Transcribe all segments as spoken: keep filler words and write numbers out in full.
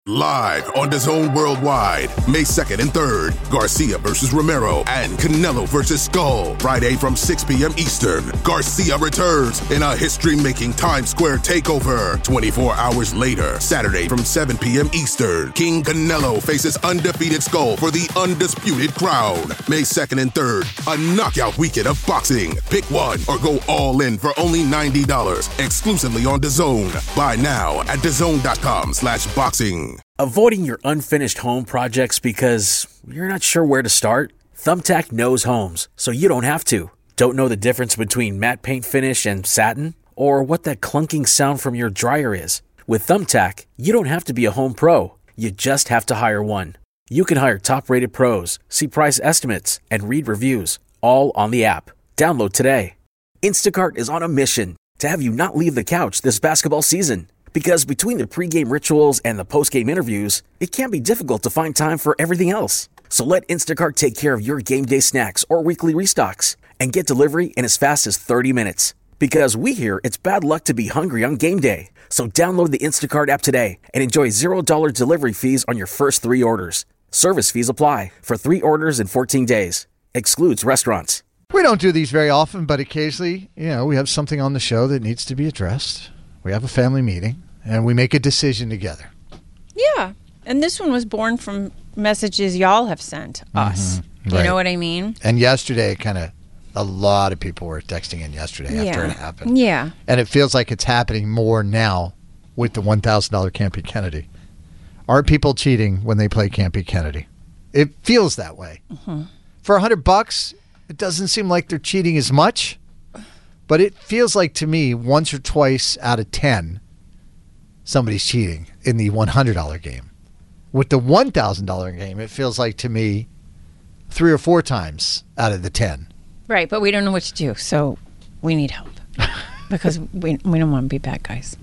Live on DAZN Worldwide, May second and third, Garcia versus Romero and Canelo versus Skull. Friday from six p.m. Eastern, Garcia returns in a history-making Times Square takeover. twenty-four hours later, Saturday from seven p.m. Eastern, King Canelo faces undefeated Skull for the undisputed crown. May second and third, a knockout weekend of boxing. Pick one or go all in for only ninety dollars, exclusively on DAZN. Buy now at DAZN.com slash boxing. Avoiding your unfinished home projects because you're not sure where to start? Thumbtack knows homes, so you don't have to. Don't know the difference between matte paint finish and satin? Or what that clunking sound from your dryer is? With Thumbtack, you don't have to be a home pro. You just have to hire one. You can hire top-rated pros, see price estimates, and read reviews, all on the app. Download today. Instacart is on a mission to have you not leave the couch this basketball season. Because between the pregame rituals and the postgame interviews, it can be difficult to find time for everything else. So let Instacart take care of your game day snacks or weekly restocks and get delivery in as fast as thirty minutes. Because we hear it's bad luck to be hungry on game day. So download the Instacart app today and enjoy zero dollars delivery fees on your first three orders. Service fees apply for three orders in fourteen days. Excludes restaurants. We don't do these very often, but occasionally, you know, we have something on the show that needs to be addressed. We have a family meeting, and we make a decision together. Yeah, and this one was born from messages y'all have sent us. Mm-hmm. You right. know what I mean? And yesterday, kind of, a lot of people were texting in yesterday yeah. after it happened. Yeah. And it feels like it's happening more now with the one thousand dollars Campy Kennedy. Are people cheating when they play Campy Kennedy? It feels that way. Mm-hmm. For one hundred bucks, it doesn't seem like they're cheating as much. But it feels like to me, once or twice out of ten, somebody's cheating in the one hundred dollars game. With the one thousand dollars game, it feels like to me three or four times out of the ten. Right, but we don't know what to do, so we need help. Because we we don't want to be bad guys.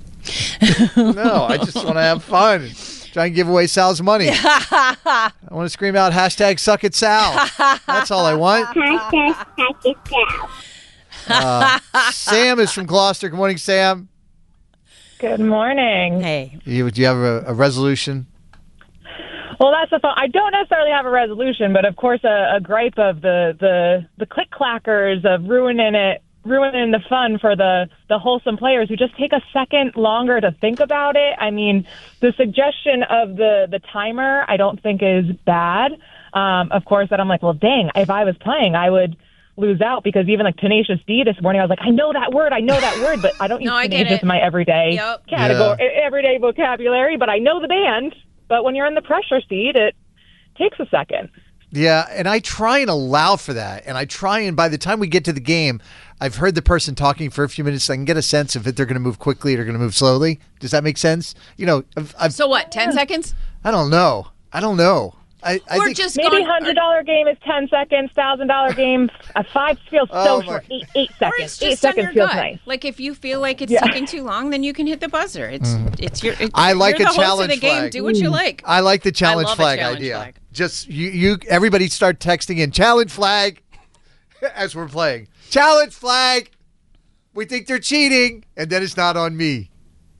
No, I just want to have fun. Try and give away Sal's money. I want to scream out hashtag suck it Sal. That's all I want. Hashtag suck it Sal. Uh, Sam is from Gloucester. Good morning, Sam. Good morning. Hey. You, do you have a, a resolution? Well, that's the fun. I don't necessarily have a resolution, but of course, a, a gripe of the the the click clackers of ruining it, ruining the fun for the the wholesome players who just take a second longer to think about it. I mean, the suggestion of the the timer, I don't think is bad. Um, of course, that I'm like, well, dang, if I was playing, I would lose out, because even like Tenacious D this morning, I was like, I know that word, I know that word, but I don't use no, I Tenacious in my everyday yep. category, yeah. everyday vocabulary, but I know the band. But when you're in the pressure seat, it takes a second. Yeah, and I try and allow for that, and I try and by the time we get to the game, I've heard the person talking for a few minutes, so I can get a sense of if they're going to move quickly or going to move slowly. Does that make sense? You know, I've, I've, so what? Ten seconds? I don't know. I don't know. I, I We're think just maybe going, hundred dollar game is ten seconds. Thousand dollar game, a five feels so Oh, short. my- Eight, eight Or seconds. it's Eight just on seconds your feels gut. nice. Like if you feel like it's Yeah. taking too long, then you can hit the buzzer. It's it's your. It's, I like you're a the host challenge of the game. flag. Do what you like. I like the challenge love a flag challenge idea. flag. Just you, you, everybody start texting in challenge flag as we're playing. Challenge flag. We think they're cheating, and then it's not on me.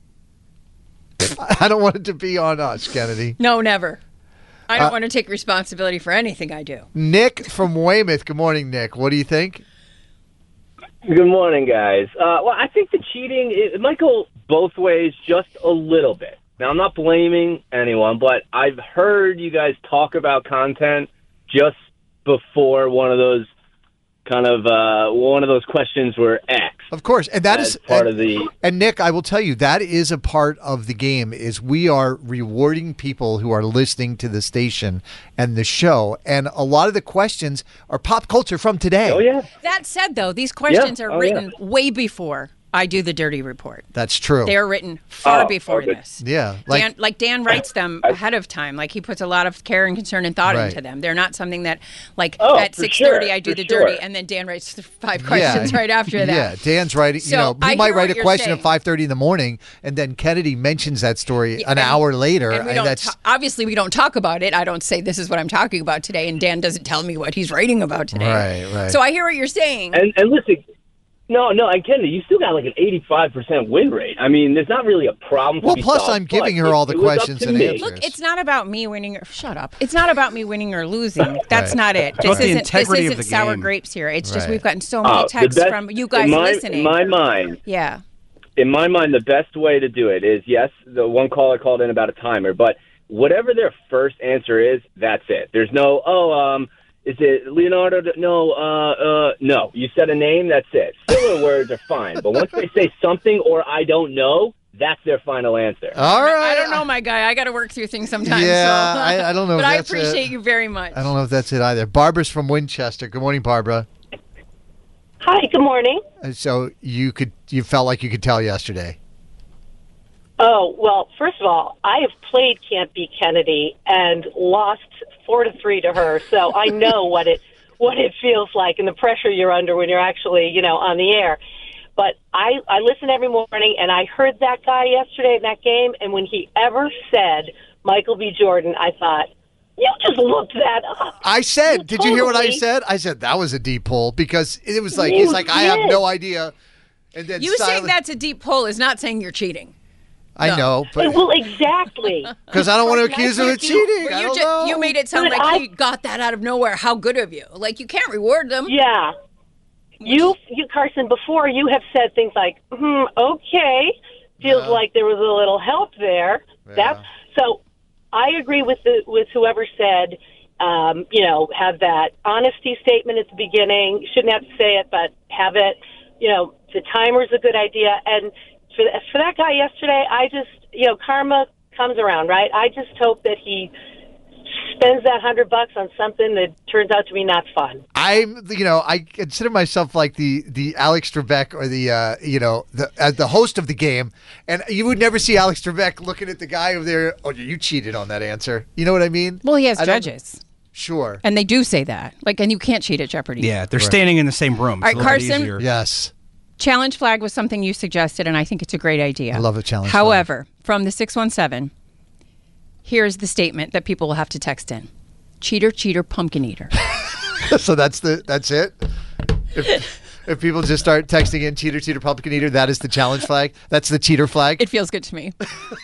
I don't want it to be on us, Kennedy. No, never. I don't Uh, want to take responsibility for anything I do. Nick from Weymouth. Good morning, Nick. What do you think? Good morning, guys. Uh, well, I think the cheating, it, it might go both ways just a little bit. Now, I'm not blaming anyone, but I've heard you guys talk about content just before one of those kind of, uh, one of those questions were asked. Of course, and that as is part and, of the. And Nick, I will tell you that is a part of the game. Is we are rewarding people who are listening to the station and the show, and a lot of the questions are pop culture from today. Oh yeah. That said, though, these questions Yeah. are Oh, written yeah. way before I do the dirty report. That's true. They are written far Oh, before okay. this. Yeah, like Dan, like Dan writes them ahead of time. Like he puts a lot of care and concern and thought Right. into them. They're not something that, like Oh, at for six thirty sure, I do for the sure. dirty, and then Dan writes the five questions right after that. Yeah, Dan's writing. So, you know, I he might hear write what a you're question saying. at five thirty in the morning, and then Kennedy mentions that story Yeah, an and- hour later. And we don't that's ta- obviously we don't talk about it. I don't say this is what I'm talking about today, and Dan doesn't tell me what he's writing about today. Right, right. So I hear what you're saying. And, and listen, No, no, I get it. You still got like an eighty-five percent win rate. I mean, there's not really a problem. Well, to be plus solved, I'm giving but her it- all the it was up questions to and me. answers. Look, it's not about me winning or shut up. It's not about me winning or losing. That's Right. not it. It's This about the isn't integrity this of isn't the sour game. grapes here. It's just Right. we've gotten so many Oh, the texts best- from you guys in my, listening. In my mind, yeah. in my mind, the best way to do it is, yes, the one caller called in about a timer, but whatever their first answer is, that's it. There's no, oh, um, is it Leonardo? No, uh, uh, no. You said a name, that's it. Filler words are fine, but once they say something or I don't know, that's their final answer. All right. I don't know, my guy. I got to work through things sometimes. Yeah, so. I- I don't know But if I that's appreciate it. you very much. I don't know if that's it either. Barbara's from Winchester. Good morning, Barbara. Hi, good morning. And so you could, you felt like you could tell yesterday. Oh, well, first of all, I have played Can't Be Kennedy and lost four to three to her, so I know what it what it feels like and the pressure you're under when you're actually, you know, on the air. But I, I listen every morning, and I heard that guy yesterday in that game, and when he ever said Michael B. Jordan, I thought, you just looked that up. I said, You did you hear what I totally- said? I said that was a deep pull because it was like, You he's like, I have did. no idea. And then You saying silent- that's a deep pull is not saying you're cheating. I know, but Well, exactly. because I don't want to But accuse him I of think you- cheating. Where I you, don't ju- know. you made it sound But like I- he got that out of nowhere. How good of you. Like, you can't reward them. Yeah. You, you, Carson, before you have said things like, hmm, okay, feels Yeah. like there was a little help there. Yeah. That's so I agree with the, with whoever said, um, you know, have that honesty statement at the beginning. Shouldn't have to say it, but have it. You know, the timer's a good idea. And for, for that guy yesterday, I just, you know, karma comes around, right? I just hope that he spends that hundred bucks on something that turns out to be not fun. I'm, you know, I consider myself like the the Alex Trebek or the, uh, you know, the uh, the host of the game, and you would never see Alex Trebek looking at the guy over there. Oh, you cheated on that answer. You know what I mean? Well, he has I don't- judges. Sure. And they do say that. Like, and you can't cheat at Jeopardy. Yeah, they're standing in the same room. All It's right, a little bit Carson? easier. Yes. Challenge flag was something you suggested, and I think it's a great idea. I love a challenge flag. However, from the six one seven, here's the statement that people will have to text in. Cheater, cheater, pumpkin eater. So that's the that's it. If, if people just start texting in cheater, cheater, pumpkin eater, that is the challenge flag. That's the cheater flag. It feels good to me.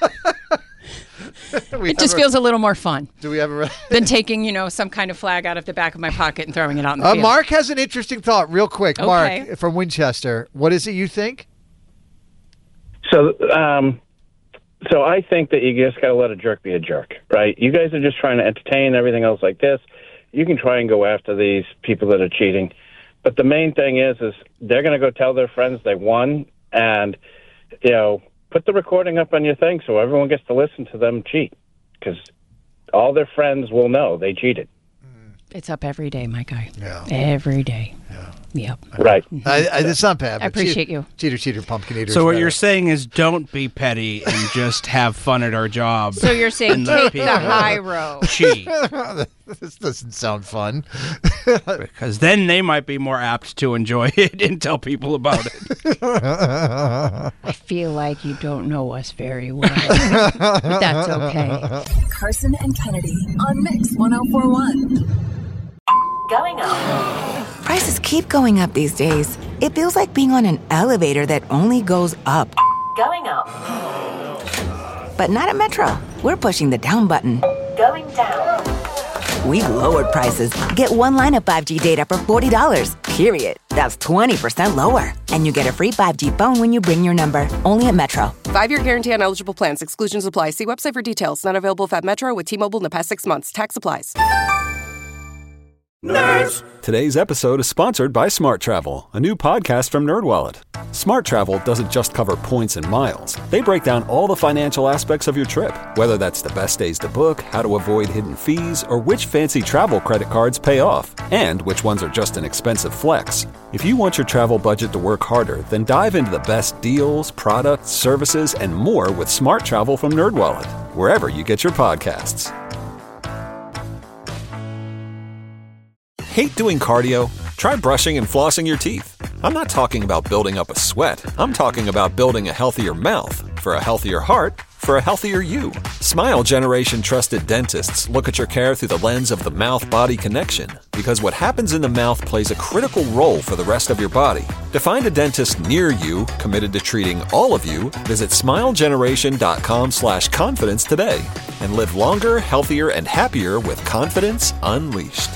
We It just have a- feels a little more fun Do we have a? than taking, you know, some kind of flag out of the back of my pocket and throwing it out in the Uh, field. Mark has an interesting thought, real quick. Okay. Mark from Winchester. What is it you think? So, um, so I think that you just got to let a jerk be a jerk, right? You guys are just trying to entertain everything else like this. You can try and go after these people that are cheating, but the main thing is, is they're going to go tell their friends they won, and you know, put the recording up on your thing so everyone gets to listen to them cheat, because all their friends will know they cheated. It's up every day, my guy. Yeah. Every day. Yeah. Yep. Right. I, I, it's not bad. I but appreciate cheater, you. Cheater, cheater, pumpkin eater. So is what better. you're saying is don't be petty and just have fun at our job. So you're saying And let take the people high road. cheat. This doesn't sound fun. Because then they might be more apt to enjoy it and tell people about it. I feel like you don't know us very well. But that's okay. Carson and Kennedy on Mix one oh four one. Going up. Prices keep going up these days. It feels like being on an elevator that only goes up. Going up. But not at Metro. We're pushing the down button. Going down. We've lowered prices. Get one line of five G data for forty dollars, period. That's twenty percent lower. And you get a free five G phone when you bring your number. Only at Metro. Five-year guarantee on eligible plans. Exclusions apply. See website for details. Not available at Metro with T-Mobile in the past six months. Tax applies. Nerds! Today's episode is sponsored by Smart Travel, a new podcast from NerdWallet. Smart Travel doesn't just cover points and miles. They break down all the financial aspects of your trip, whether that's the best days to book, how to avoid hidden fees, or which fancy travel credit cards pay off, and which ones are just an expensive flex. If you want your travel budget to work harder, then dive into the best deals, products, services, and more with Smart Travel from NerdWallet, wherever you get your podcasts. Hate doing cardio? Try brushing and flossing your teeth. I'm not talking about building up a sweat. I'm talking about building a healthier mouth for a healthier heart for a healthier you. Smile Generation trusted dentists look at your care through the lens of the mouth-body connection, because what happens in the mouth plays a critical role for the rest of your body. To find a dentist near you committed to treating all of you, visit smilegeneration.com slash confidence today and live longer, healthier, and happier with confidence unleashed.